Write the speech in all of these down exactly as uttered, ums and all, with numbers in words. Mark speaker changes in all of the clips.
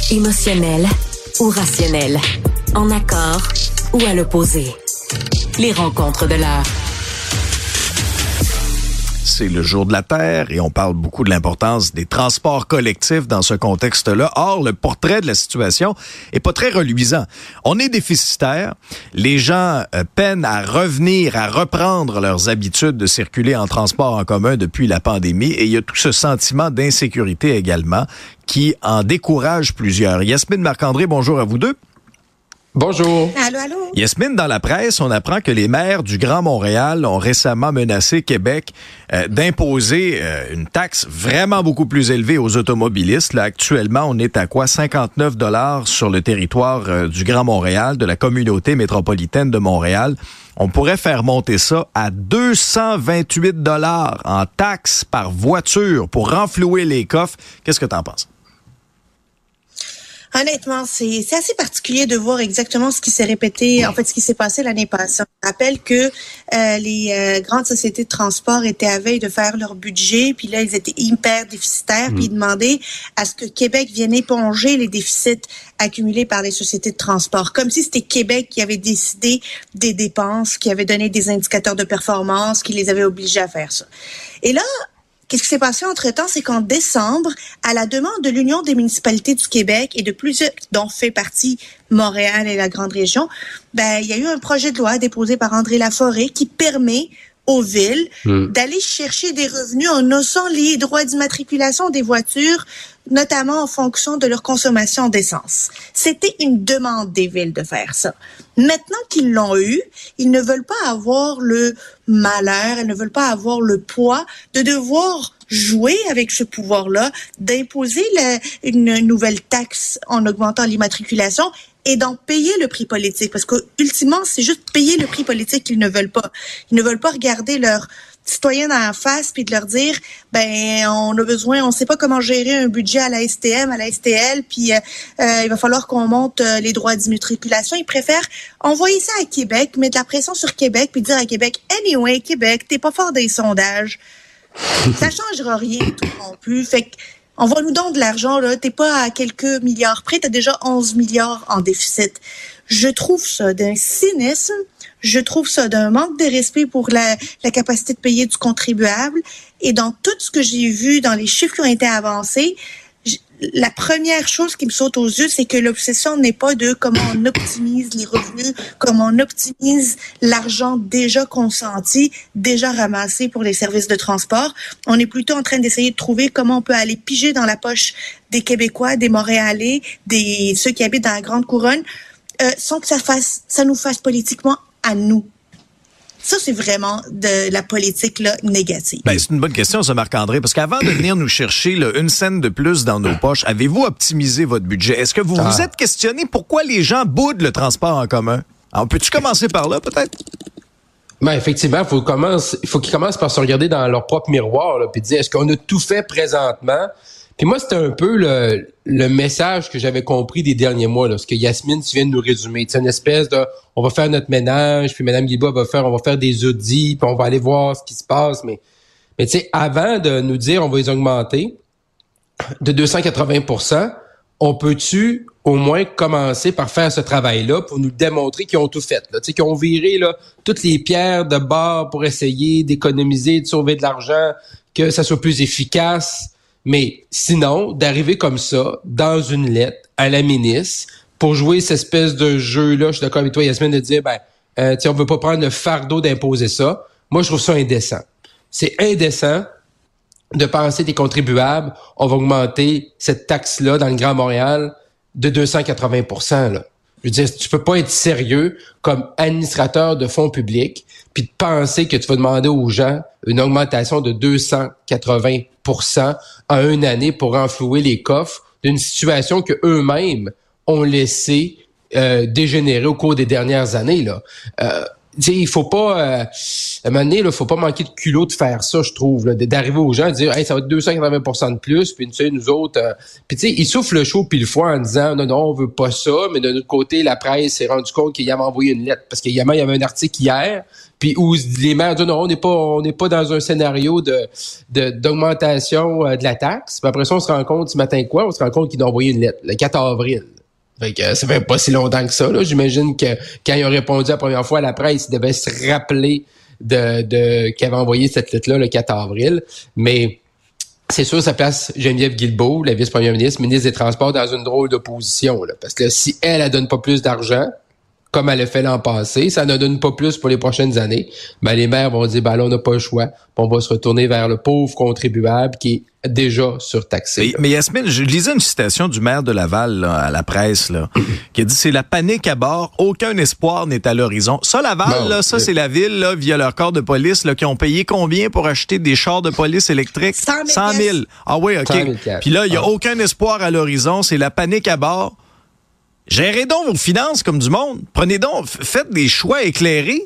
Speaker 1: Émotionnel ou rationnel? En accord ou à l'opposé? Les rencontres de l'heure.
Speaker 2: C'est le jour de la Terre et on parle beaucoup de l'importance des transports collectifs dans ce contexte-là. Or, le portrait de la situation est pas très reluisant. On est déficitaire. Les gens euh, peinent à revenir, à reprendre leurs habitudes de circuler en transport en commun depuis la pandémie. Et il y a tout ce sentiment d'insécurité également qui en décourage plusieurs. Yasmine Marc-André, bonjour à vous deux.
Speaker 3: Bonjour.
Speaker 4: Allô, allô.
Speaker 2: Yasmine, dans la presse, on apprend que les maires du Grand Montréal ont récemment menacé Québec euh, d'imposer euh, une taxe vraiment beaucoup plus élevée aux automobilistes. Là, actuellement, on est à quoi? cinquante-neuf dollars sur le territoire euh, du Grand Montréal, de la communauté métropolitaine de Montréal. On pourrait faire monter ça à deux cent vingt-huit dollars en taxes par voiture pour renflouer les coffres. Qu'est-ce que t'en penses?
Speaker 4: Honnêtement, c'est, c'est assez particulier de voir exactement ce qui s'est répété, en fait, ce qui s'est passé l'année passée. On rappelle que euh, les euh, grandes sociétés de transport étaient à veille de faire leur budget, puis là, ils étaient hyper déficitaires, mmh. puis ils demandaient à ce que Québec vienne éponger les déficits accumulés par les sociétés de transport, comme si c'était Québec qui avait décidé des dépenses, qui avait donné des indicateurs de performance, qui les avait obligés à faire ça. Et là, qu'est-ce qui s'est passé entre-temps, c'est qu'en décembre, à la demande de l'Union des municipalités du Québec et de plusieurs, dont fait partie Montréal et la grande région, ben, il y a eu un projet de loi déposé par André Laforêt qui permet aux villes mmh. d'aller chercher des revenus en haussant les droits d'immatriculation des voitures, notamment en fonction de leur consommation d'essence. C'était une demande des villes de faire ça. Maintenant qu'ils l'ont eu, ils ne veulent pas avoir le malheur, ils ne veulent pas avoir le poids de devoir jouer avec ce pouvoir-là, d'imposer la, une nouvelle taxe en augmentant l'immatriculation et d'en payer le prix politique. Parce que, ultimement, c'est juste payer le prix politique qu'ils ne veulent pas. Ils ne veulent pas regarder leurs citoyens dans la face puis de leur dire, ben, on a besoin, on sait pas comment gérer un budget à la S T M, à la S T L, puis euh, euh, il va falloir qu'on monte euh, les droits d'immatriculation. Ils préfèrent envoyer ça à Québec, mettre de la pression sur Québec puis dire à Québec, anyway, Québec, t'es pas fort des sondages. Ça changera rien tout non plus. Fait que, envoie-nous donc de l'argent, là. T'es pas à quelques milliards près, t'as déjà onze milliards en déficit. Je trouve ça d'un cynisme, je trouve ça d'un manque de respect pour la, la capacité de payer du contribuable. Et dans tout ce que j'ai vu, dans les chiffres qui ont été avancés, j- la première chose qui me saute aux yeux, c'est que l'obsession n'est pas de comment on optimise les revenus, comment on optimise l'argent déjà consenti, déjà ramassé pour les services de transport. On est plutôt en train d'essayer de trouver comment on peut aller piger dans la poche des Québécois, des Montréalais, des ceux qui habitent dans la Grande Couronne, euh, sans que ça fasse, ça nous fasse politiquement à nous. Ça, c'est vraiment de la politique là, négative.
Speaker 2: Ben, c'est une bonne question, ça, Marc-André, parce qu'avant de venir nous chercher là, une scène de plus dans nos poches, avez-vous optimisé votre budget? Est-ce que vous ah. vous êtes questionné pourquoi les gens boudent le transport en commun? Alors, peux-tu commencer par là, peut-être?
Speaker 3: Ben, effectivement, faut commence, il faut qu'ils commencent par se regarder dans leur propre miroir là, puis dire, est-ce qu'on a tout fait présentement? Puis moi, c'était un peu le, le message que j'avais compris des derniers mois, là, ce que Yasmine, tu viens de nous résumer. C'est une espèce de, on va faire notre ménage, puis Mme Guilbault va faire, on va faire des audits, puis on va aller voir ce qui se passe. Mais, mais tu sais, avant de nous dire on va les augmenter de deux cent quatre-vingts pour cent, on peut-tu au moins commencer par faire ce travail-là pour nous démontrer qu'ils ont tout fait, là, tu sais, qu'ils ont viré là toutes les pierres de bord pour essayer d'économiser, de sauver de l'argent, que ça soit plus efficace. Mais sinon, d'arriver comme ça, dans une lettre à la ministre, pour jouer cette espèce de jeu-là, je suis d'accord avec toi, Yasmine, de dire, ben, euh, tu sais, on veut pas prendre le fardeau d'imposer ça. Moi, je trouve ça indécent. C'est indécent de penser des contribuables, on va augmenter cette taxe-là dans le Grand Montréal de deux cent quatre-vingts pour cent, là. Je veux dire, tu peux pas être sérieux comme administrateur de fonds publics puis de penser que tu vas demander aux gens une augmentation de deux cent quatre-vingts pour cent en une année pour renflouer les coffres d'une situation que eux-mêmes ont laissé euh, dégénérer au cours des dernières années, là. Euh, sais, il faut pas, euh, à un moment donné, il faut pas manquer de culot de faire ça, je trouve, là, d'arriver aux gens, de dire, hey, ça va être deux cent quatre-vingts pour cent de plus, puis tu sais, nous autres, euh, puis tu sais, ils soufflent le chaud puis le froid en disant, non, non, on veut pas ça, mais de notre côté, la presse s'est rendu compte qu'il y avait envoyé une lettre, parce qu'il y avait un article hier, puis où les maires disent, non, on n'est pas, on n'est pas dans un scénario de, de d'augmentation euh, de la taxe, puis après ça, on se rend compte ce matin quoi, on se rend compte qu'ils ont envoyé une lettre, le quatre avril. Fait que ça fait pas si longtemps que ça, là. J'imagine que quand ils ont répondu la première fois à la presse, ils devaient se rappeler de, de, qu'ils avaient envoyé cette lettre-là le quatre avril. Mais c'est sûr, ça place Geneviève Guilbeault, la vice-première ministre, ministre des Transports, dans une drôle de position, là. Parce que là, si elle, elle donne pas plus d'argent, comme elle a fait l'an passé, ça ne donne pas plus pour les prochaines années, ben les maires vont dire, ben là, on n'a pas le choix. On va se retourner vers le pauvre contribuable qui est déjà surtaxé.
Speaker 2: Mais, mais Yasmine, je lisais une citation du maire de Laval là, à la presse là, qui a dit, c'est la panique à bord, aucun espoir n'est à l'horizon. Ça, Laval, non, là, ça, c'est la ville, là, via leur corps de police, là, qui ont payé combien pour acheter des chars de police électriques? cent mille. Ah oui, OK. Puis là, il n'y a ah. aucun espoir à l'horizon, c'est la panique à bord. Gérez donc vos finances comme du monde. Prenez donc, faites des choix éclairés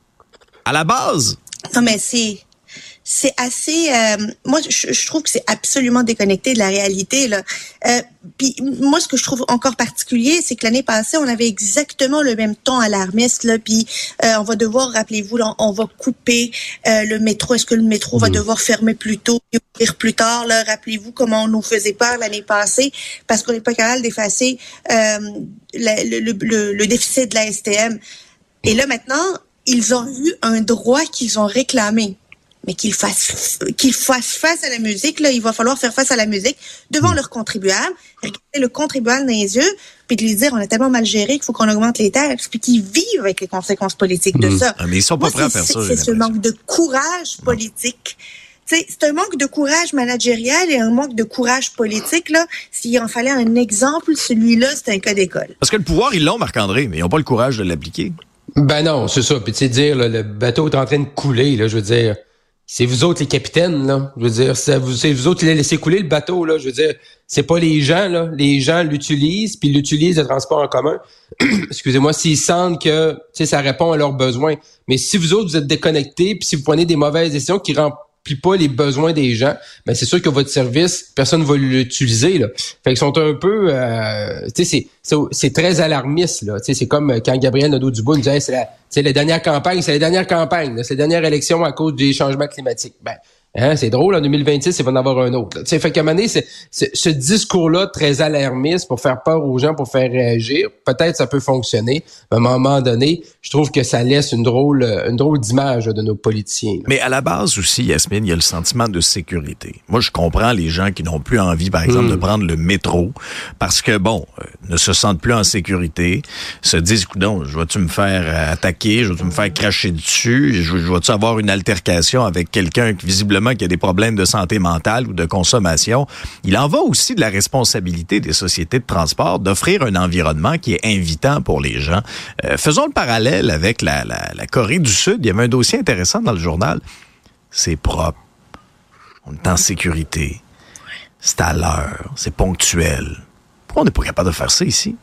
Speaker 2: à la base.
Speaker 4: Non, mais c'est... C'est assez... Euh, moi, je, je trouve que c'est absolument déconnecté de la réalité, là. Euh, puis moi, ce que je trouve encore particulier, c'est que l'année passée, on avait exactement le même ton alarmiste, là. Puis euh, on va devoir, rappelez-vous, là, on va couper euh, le métro. Est-ce que le métro mmh. va devoir fermer plus tôt et ouvrir plus tard, là? Rappelez-vous comment on nous faisait peur l'année passée parce qu'on n'est pas capable d'effacer euh, le, le, le, le déficit de la S T M. Et là, maintenant, ils ont eu un droit qu'ils ont réclamé. Mais qu'ils fassent qu'ils fassent face à la musique, là, il va falloir faire face à la musique devant leurs contribuables, regarder le contribuable dans les yeux, puis de lui dire on a tellement mal géré qu'il faut qu'on augmente les taxes, puis qu'ils vivent avec les conséquences politiques de mmh. ça.
Speaker 2: Ah, mais ils sont pas
Speaker 4: Moi,
Speaker 2: prêts à faire ça.
Speaker 4: C'est ce manque de courage politique. T'sais, c'est un manque de courage managérial et un manque de courage politique, là. S'il en fallait un exemple, celui-là, c'est un cas d'école.
Speaker 2: Parce que le pouvoir, ils l'ont, Marc-André, mais ils n'ont pas le courage de l'appliquer.
Speaker 3: Ben non, c'est ça. Puis tu sais, dire là, le bateau est en train de couler, là, je veux dire. C'est vous autres les capitaines, là. Je veux dire, c'est vous, c'est vous autres qui les laissez couler le bateau, là. Je veux dire, c'est pas les gens, là. Les gens l'utilisent, puis l'utilisent le transport en commun. Excusez-moi, s'ils sentent que, tu sais, ça répond à leurs besoins. Mais si vous autres, vous êtes déconnectés, puis si vous prenez des mauvaises décisions qui remplissent pas les besoins des gens, ben c'est sûr que votre service, personne ne va l'utiliser, là. Fait qu'ils sont un peu, euh, tu sais, c'est, c'est, c'est très alarmiste, là. Tu sais, c'est comme quand Gabriel Nadeau-Dubois nous disait, hey, c'est la, c'est la dernière campagne, c'est la dernière campagne, là, c'est la dernière élection à cause des changements climatiques. Ben, hein, c'est drôle, en deux mille vingt-six, il va en avoir un autre. Tu sais, fait qu'à un moment donné, c'est, c'est, ce discours-là très alarmiste pour faire peur aux gens, pour faire réagir, peut-être ça peut fonctionner. Mais à un moment donné, je trouve que ça laisse une drôle, une drôle d'image de nos politiciens. Là.
Speaker 2: Mais à la base aussi, Yasmine, il y a le sentiment de sécurité. Moi, je comprends les gens qui n'ont plus envie, par exemple, mmh. de prendre le métro parce que, bon, euh, ne se sentent plus en sécurité, se disent, coudonc, je vais-tu me faire attaquer, je vais-tu me faire cracher dessus, je, je vais-tu avoir une altercation avec quelqu'un qui, visiblement, qui a des problèmes de santé mentale ou de consommation. Il en va aussi de la responsabilité des sociétés de transport d'offrir un environnement qui est invitant pour les gens. Euh, faisons le parallèle avec la, la, la Corée du Sud. Il y avait un dossier intéressant dans le journal. C'est propre. On est en sécurité. C'est à l'heure. C'est ponctuel. Pourquoi on n'est pas capable de faire ça ici?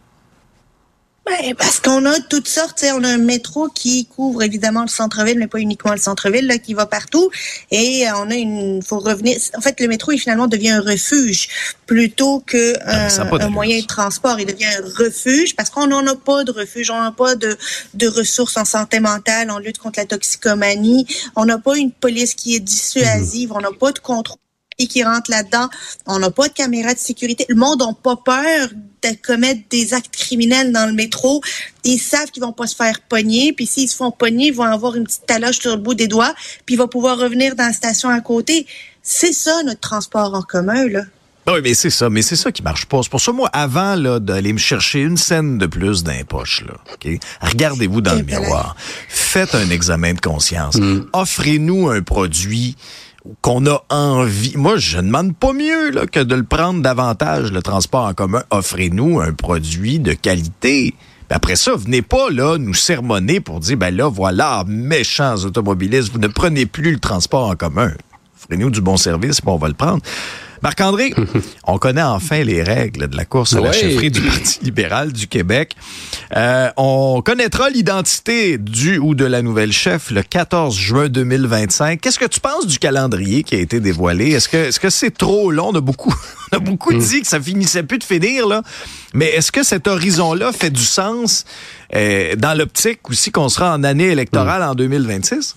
Speaker 4: Ben, parce qu'on a toutes sortes, tu sais, on a un métro qui couvre évidemment le centre-ville, mais pas uniquement le centre-ville, là, qui va partout. Et on a une, faut revenir. En fait, le métro, il finalement devient un refuge plutôt que un, un moyen de transport. Il devient un refuge parce qu'on n'en a pas de refuge, on n'a pas de, de ressources en santé mentale, en lutte contre la toxicomanie. On n'a pas une police qui est dissuasive, mmh. on n'a pas de contrôle qui rentre là-dedans. On n'a pas de caméra de sécurité. Le monde n'a pas peur de commettre des actes criminels dans le métro. Ils savent qu'ils vont pas se faire pogner. Puis s'ils se font pogner, ils vont avoir une petite taloche sur le bout des doigts. Puis ils vont pouvoir revenir dans la station à côté. C'est ça, notre transport en commun, là.
Speaker 2: Oui, mais c'est ça, mais c'est ça qui marche pas. C'est pour ça, moi, avant là, d'aller me chercher une scène de plus dans les poches, là, OK? Regardez-vous dans le miroir. Faites un examen de conscience. Mm. Offrez-nous un produit qu'on a envie. Moi, je ne demande pas mieux là, que de le prendre davantage, le transport en commun. Offrez-nous un produit de qualité. Puis après ça, venez pas là nous sermonner pour dire, ben là, voilà, méchants automobilistes, vous ne prenez plus le transport en commun. Offrez-nous du bon service, puis on va le prendre. Marc-André, on connaît enfin les règles de la course à la
Speaker 3: ouais.
Speaker 2: chefferie du Parti libéral du Québec. Euh, on connaîtra l'identité du ou de la nouvelle chef le quatorze juin deux mille vingt-cinq. Qu'est-ce que tu penses du calendrier qui a été dévoilé? Est-ce que est-ce que c'est trop long? On a beaucoup, on a beaucoup mm. dit que ça finissait plus de finir, là. Mais est-ce que cet horizon-là fait du sens euh, dans l'optique aussi qu'on sera en année électorale mm. en deux mille vingt-six?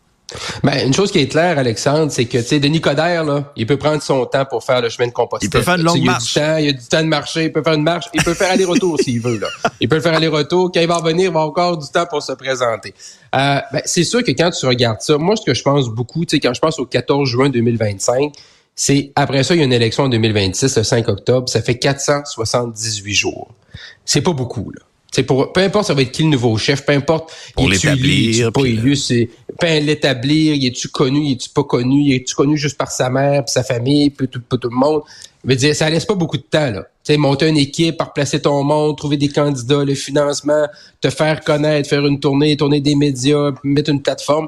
Speaker 3: Ben, une chose qui est claire, Alexandre, c'est que, tu sais, Denis Coderre, là, il peut prendre son temps pour faire le chemin de Compostelle.
Speaker 2: Il peut faire une longue
Speaker 3: il
Speaker 2: marche.
Speaker 3: Il a du temps, il a du temps de marcher, il peut faire une marche, il peut faire aller-retour s'il veut, là. Il peut le faire aller-retour. Quand il va revenir, il va avoir encore du temps pour se présenter. Euh, ben, c'est sûr que quand tu regardes ça, moi, ce que je pense beaucoup, tu sais, quand je pense au quatorze juin deux mille vingt-cinq, c'est, après ça, il y a une élection en deux mille vingt-six, le cinq octobre, ça fait quatre cent soixante-dix-huit jours. C'est pas beaucoup, là. C'est pour, peu importe ça va être qui le nouveau chef, peu importe,
Speaker 2: pour
Speaker 3: il est-tu élu, il est pas élu, c'est, peu l'établir, il est-tu connu, il est-tu pas connu, il est-tu connu juste par sa mère, puis sa famille, puis tout, puis tout le monde. Je veux dire, ça laisse pas beaucoup de temps, là. Tu sais, monter une équipe, replacer ton monde, trouver des candidats, le financement, te faire connaître, faire une tournée, tourner des médias, mettre une plateforme.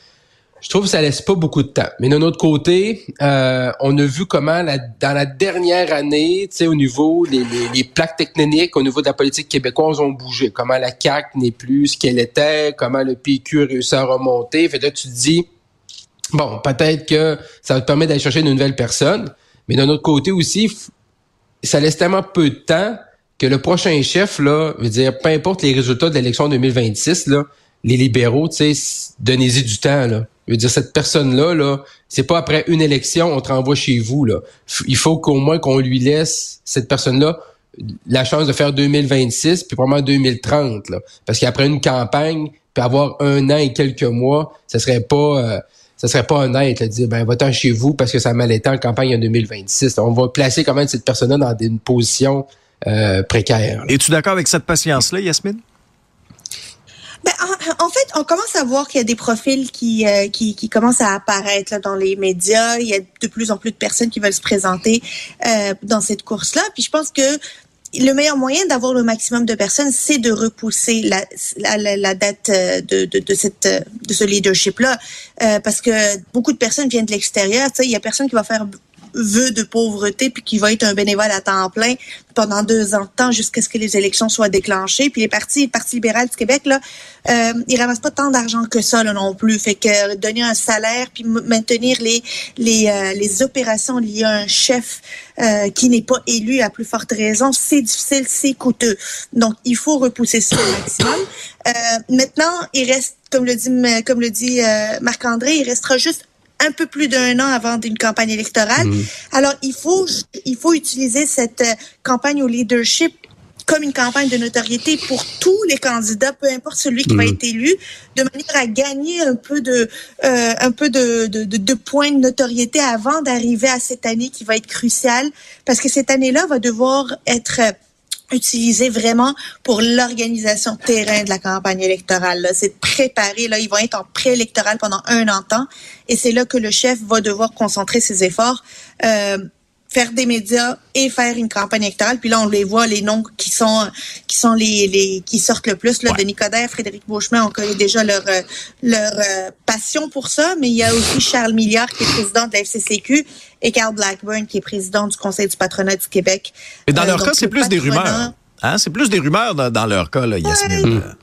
Speaker 3: Je trouve que ça laisse pas beaucoup de temps. Mais d'un autre côté, euh, on a vu comment la, dans la dernière année, tu sais, au niveau des les, les plaques tectoniques, au niveau de la politique québécoise, ont bougé. Comment la C A Q n'est plus ce qu'elle était, comment le P Q a réussi à remonter. Fait que là, tu te dis, bon, peut-être que ça va te permettre d'aller chercher une nouvelle personne. Mais d'un autre côté aussi, ça laisse tellement peu de temps que le prochain chef, là, veut dire, peu importe les résultats de l'élection deux mille vingt-six, là, les libéraux, tu sais, donnez-y du temps, là. Je veux dire, cette personne-là, là, c'est pas après une élection, on te renvoie chez vous, là. Il faut qu'au moins qu'on lui laisse, cette personne-là, la chance de faire deux mille vingt-six, puis probablement deux mille trente, là. Parce qu'après une campagne, puis avoir un an et quelques mois, ça serait pas, euh, ça serait pas honnête, là, de dire, ben, va-t'en chez vous parce que ça a mal été en campagne en deux mille vingt-six. On va placer quand même cette personne-là dans une position, euh, précaire. Là.
Speaker 2: Es-tu d'accord avec cette patience-là, Yasmine?
Speaker 4: Ben, en, en fait, on commence à voir qu'il y a des profils qui, euh, qui, qui commencent à apparaître là, dans les médias. Il y a de plus en plus de personnes qui veulent se présenter euh, dans cette course-là. Puis je pense que le meilleur moyen d'avoir le maximum de personnes, c'est de repousser la, la, la date de, de, de, cette, de ce leadership-là. Euh, parce que beaucoup de personnes viennent de l'extérieur. Tu sais, il y a personne qui va faire vœu de pauvreté puis qui va être un bénévole à temps plein pendant deux ans de temps jusqu'à ce que les élections soient déclenchées. Puis les partis, le Parti libéral du Québec, là, euh, ils ramassent pas tant d'argent que ça là, non plus. Fait que donner un salaire puis maintenir les les euh, les opérations liées à un chef euh, qui n'est pas élu à plus forte raison, c'est difficile, c'est coûteux. Donc il faut repousser ça au maximum. Euh, maintenant, il reste, comme le dit comme le dit euh, Marc-André, il restera juste un peu plus d'un an avant d'une campagne électorale. Mmh. Alors, il faut, il faut utiliser cette euh, campagne au leadership comme une campagne de notoriété pour tous les candidats, peu importe celui qui mmh. va être élu, de manière à gagner un peu de, euh, un peu de, de, de, de points de notoriété avant d'arriver à cette année qui va être cruciale, parce que cette année-là va devoir être euh, utilisé vraiment pour l'organisation terrain de la campagne électorale. Là. C'est préparé. Là, ils vont être en pré-électoral pendant un an de temps. Et c'est là que le chef va devoir concentrer ses efforts, euh, faire des médias et faire une campagne électorale. Puis là, on les voit, les noms qui sont qui sont les, les qui sortent le plus. Là, ouais. Denis Coderre, Frédéric Beauchemin, on connaît déjà leur euh, leur euh, passion pour ça. Mais il y a aussi Charles Milliard, qui est président de la F C C Q, et Carl Blackburn, qui est président du Conseil du patronat du Québec.
Speaker 2: Et dans euh, leur
Speaker 4: donc,
Speaker 2: cas, c'est plus patronat... des rumeurs. Hein? C'est plus des rumeurs dans, dans leur cas, là, Yasmine. Ouais. Mmh.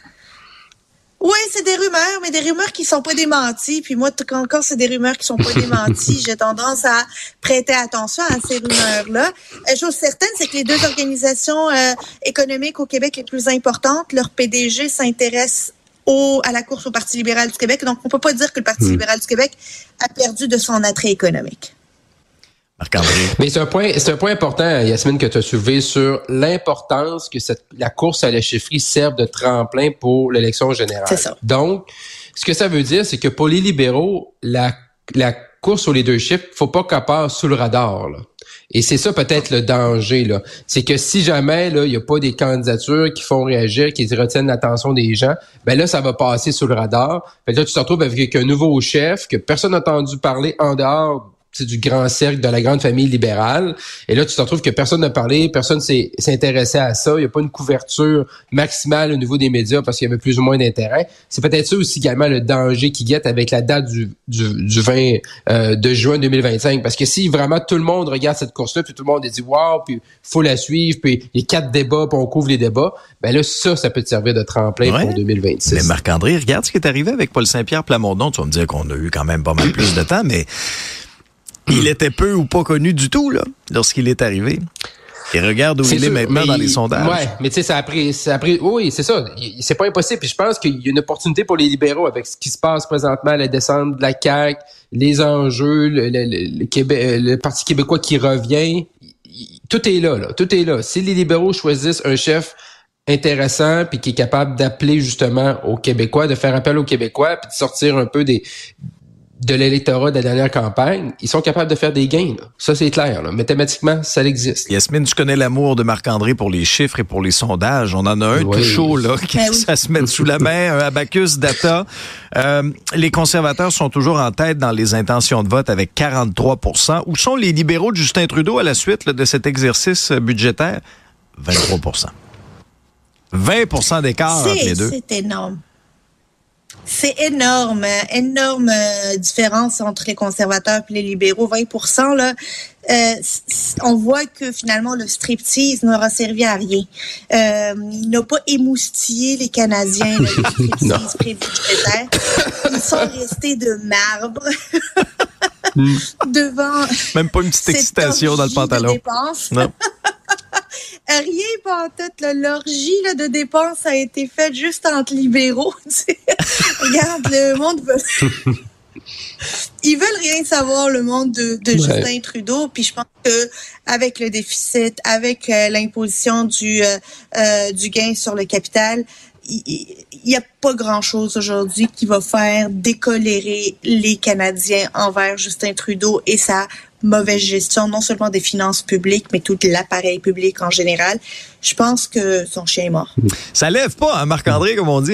Speaker 4: Oui, c'est des rumeurs, mais des rumeurs qui sont pas démenties. Puis moi, quand, quand c'est des rumeurs qui sont pas démenties, j'ai tendance à prêter attention à ces rumeurs-là. Euh, chose certaine, c'est que les deux organisations euh, économiques au Québec les plus importantes, leur P D G s'intéressent au, à la course au Parti libéral du Québec. Donc, on peut pas dire que le Parti mmh. libéral du Québec a perdu de son attrait économique.
Speaker 3: Mais c'est un point, c'est un point important, Yasmine, que tu as soulevé sur l'importance que cette, la course à la chefferie serve de tremplin pour l'élection générale.
Speaker 4: C'est ça.
Speaker 3: Donc, ce que ça veut dire, c'est que pour les libéraux, la, la course au leadership, faut pas qu'elle passe sous le radar, là. Et c'est ça peut-être le danger, là. C'est que si jamais, là, il y a pas des candidatures qui font réagir, qui retiennent l'attention des gens, ben là, ça va passer sous le radar. Fait que là, tu te retrouves avec un nouveau chef que personne n'a entendu parler en dehors c'est du grand cercle de la grande famille libérale. Et là, tu te retrouves que personne n'a parlé, personne s'est, s'est intéressé à ça. Il n'y a pas une couverture maximale au niveau des médias parce qu'il y avait plus ou moins d'intérêt. C'est peut-être ça aussi également le danger qui guette avec la date du, du, du vingt euh, de juin deux mille vingt-cinq. Parce que si vraiment tout le monde regarde cette course-là, puis tout le monde dit « wow », puis faut la suivre, puis les quatre débats, puis on couvre les débats, ben là, ça, ça peut te servir de tremplin ouais. pour deux mille vingt-six.
Speaker 2: Mais Marc-André, regarde ce qui est arrivé avec Paul Saint-Pierre Plamondon. Tu vas me dire qu'on a eu quand même pas mal plus de temps, mais il était peu ou pas connu du tout là lorsqu'il est arrivé. Et regarde où c'est il sûr, est maintenant dans il, les sondages.
Speaker 3: Ouais, mais tu sais, ça a pris, ça a pris. Oui, c'est ça. Il, c'est pas impossible. Puis je pense qu'il y a une opportunité pour les libéraux avec ce qui se passe présentement, la descente de la C A Q, les enjeux, le, le, le, le, Québec, le Parti québécois qui revient. Tout est là, là. Tout est là. Si les libéraux choisissent un chef intéressant puis qui est capable d'appeler justement aux Québécois, de faire appel aux Québécois, puis de sortir un peu des de l'électorat de la dernière campagne, ils sont capables de faire des gains. Là. Ça, c'est clair. Là. Mathématiquement, ça existe.
Speaker 2: Yasmine, tu connais l'amour de Marc-André pour les chiffres et pour les sondages. On en a un oui. tout chaud, là, qui ben oui. ça se met sous la main, un Abacus Data. Euh, les conservateurs sont toujours en tête dans les intentions de vote avec quarante-trois pour cent. Où sont les libéraux de Justin Trudeau à la suite là, de cet exercice budgétaire? vingt-trois pour cent. vingt pour cent d'écart
Speaker 4: c'est,
Speaker 2: entre les deux.
Speaker 4: C'est énorme. C'est énorme, énorme euh, différence entre les conservateurs et les libéraux, vingt pour cent là. Euh, on voit que finalement le striptease n'aura servi à rien. Euh, il n'a pas émoustillé les Canadiens, là, le striptease pré-budgétaire. Ils sont restés de marbre devant.
Speaker 2: Même pas une petite excitation dans le pantalon. Non.
Speaker 4: Rien pantoute, là, l'orgie là, de dépenses a été faite juste entre libéraux. Regarde, le monde veut... Ils veulent rien savoir, le monde de, de ouais. Justin Trudeau. Puis je pense que avec le déficit, avec euh, l'imposition du, euh, euh, du gain sur le capital, il n'y a pas grand-chose aujourd'hui qui va faire décolérer les Canadiens envers Justin Trudeau et sa mauvaise gestion, non seulement des finances publiques, mais tout l'appareil public en général. Je pense que son chien est mort.
Speaker 2: Ça lève pas, hein, Marc-André, comme on dit.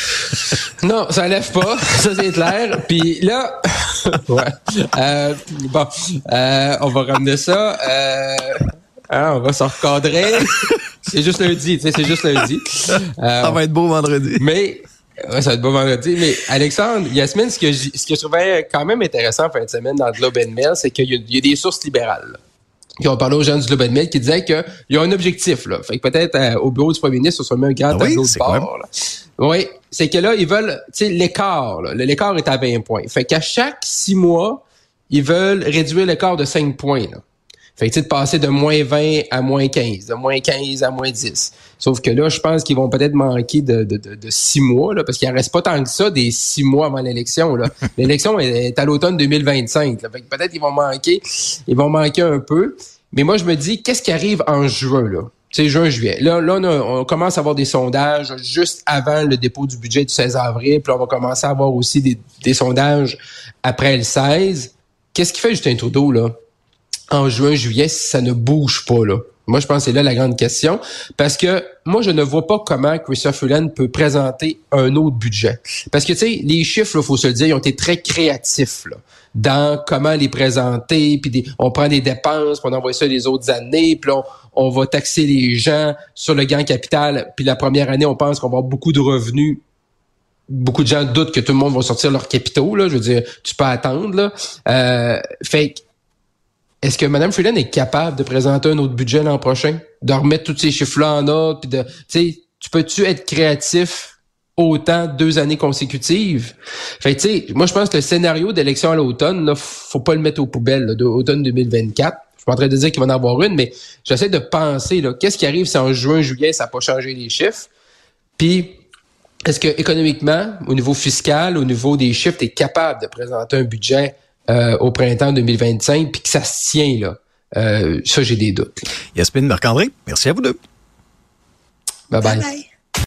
Speaker 3: Non, ça lève pas, ça c'est clair. Puis là, ouais. Euh, bon, euh, on va ramener ça. Euh, hein, on va se recadrer. C'est juste lundi, tu sais, c'est juste lundi. Euh,
Speaker 2: ça va être beau vendredi.
Speaker 3: Mais ouais, ça va être beau vendredi. Mais Alexandre, Yasmine, ce que, ce que je trouvais quand même intéressant en fin de semaine dans le Globe and Mail, c'est qu'il y a, il y a des sources libérales là, qui ont parlé aux gens du Globe and Mail qui disaient qu'il y a un objectif. Là. Fait que peut-être euh, au bureau du premier ministre, on se met un grand
Speaker 2: ah
Speaker 3: tableau
Speaker 2: oui,
Speaker 3: de bord. Là. Oui, c'est que là, ils veulent, tu sais, l'écart. Là, l'écart est à vingt points. Fait qu'à chaque six mois, ils veulent réduire l'écart de cinq points. Là. Fait que tu sais, de passer de moins vingt à moins quinze, de moins quinze à moins dix. Sauf que là, je pense qu'ils vont peut-être manquer de, de, de, de six mois, là, parce qu'il en reste pas tant que ça des six mois avant l'élection, là. L'élection est à l'automne deux mille vingt-cinq, là. Fait que peut-être qu'ils vont manquer, ils vont manquer un peu. Mais moi, je me dis, qu'est-ce qui arrive en juin, là? Tu sais, juin, juillet. Là, là, on, a, on commence à avoir des sondages juste avant le dépôt du budget du seize avril, puis on va commencer à avoir aussi des, des sondages après le seize. Qu'est-ce qui fait Justin Trudeau, là? En juin, juillet, ça ne bouge pas, là. Moi, je pense que c'est là la grande question. Parce que moi, je ne vois pas comment Chrystia Freeland peut présenter un autre budget. Parce que, tu sais, les chiffres, il faut se le dire, ils ont été très créatifs, là, dans comment les présenter. Puis des, on prend des dépenses, puis on envoie ça les autres années, puis on, on va taxer les gens sur le gain capital. Puis la première année, on pense qu'on va avoir beaucoup de revenus. Beaucoup de gens doutent que tout le monde va sortir leurs capitaux, là. Je veux dire, tu peux attendre, là. Euh, fait que, est-ce que Mme Freeland est capable de présenter un autre budget l'an prochain? De remettre tous ces chiffres-là en ordre? Puis de, tu sais, tu peux-tu être créatif autant deux années consécutives? Fait que, tu sais, moi, je pense que le scénario d'élection à l'automne, là, faut pas le mettre aux poubelles, là, d'automne deux mille vingt-quatre. Je suis pas en train de dire qu'il va en avoir une, mais j'essaie de penser, là, qu'est-ce qui arrive si en juin, juillet, ça n'a pas changé les chiffres? Puis, est-ce que économiquement, au niveau fiscal, au niveau des chiffres, tu es capable de présenter un budget Euh, au printemps deux mille vingt-cinq, puis que ça se tient, là. Euh, ça, j'ai des doutes.
Speaker 2: Yasmine, Marc-André, merci à vous deux.
Speaker 3: Bye bye.
Speaker 4: Bye bye.